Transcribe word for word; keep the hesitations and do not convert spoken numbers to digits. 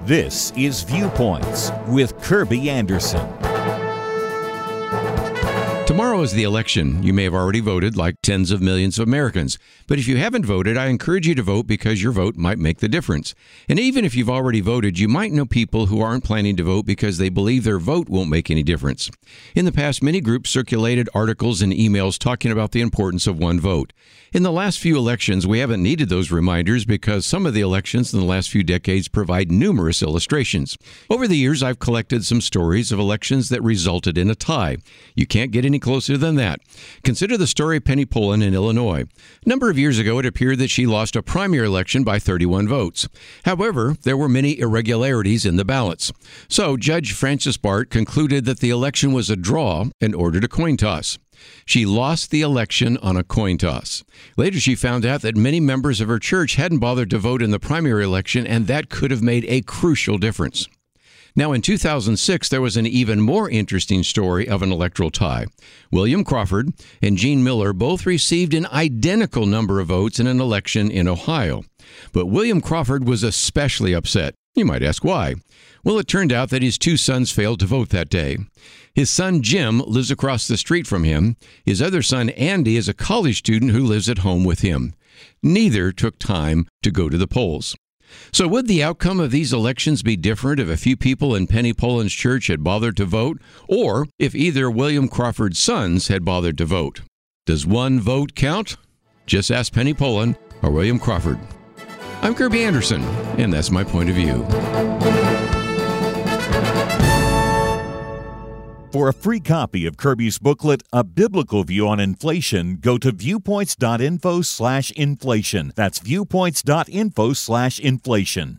This is Viewpoints with Kirby Anderson. Tomorrow is the election. You may have already voted, like tens of millions of Americans. But if you haven't voted, I encourage you to vote because your vote might make the difference. And even if you've already voted, you might know people who aren't planning to vote because they believe their vote won't make any difference. In the past, many groups circulated articles and emails talking about the importance of one vote. In the last few elections, we haven't needed those reminders because some of the elections in the last few decades provide numerous illustrations. Over the years, I've collected some stories of elections that resulted in a tie. You can't get any closer than that. Consider the story of Penny Poland in Illinois. A number of years ago, it appeared that she lost a primary election by thirty-one votes. However, there were many irregularities in the ballots. So Judge Francis Bart concluded that the election was a draw and ordered a coin toss. She lost the election on a coin toss. Later, she found out that many members of her church hadn't bothered to vote in the primary election, and that could have made a crucial difference. Now, in two thousand six, there was an even more interesting story of an electoral tie. William Crawford and Gene Miller both received an identical number of votes in an election in Ohio. But William Crawford was especially upset. You might ask why. Well, it turned out that his two sons failed to vote that day. His son Jim lives across the street from him. His other son Andy is a college student who lives at home with him. Neither took time to go to the polls. So would the outcome of these elections be different if a few people in Penny Poland's church had bothered to vote, or if either William Crawford's sons had bothered to vote? Does one vote count? Just ask Penny Poland or William Crawford. I'm Kirby Anderson, and that's my point of view. For a free copy of Kirby's booklet, A Biblical View on Inflation, go to viewpoints.info slash inflation. That's viewpoints.info slash inflation.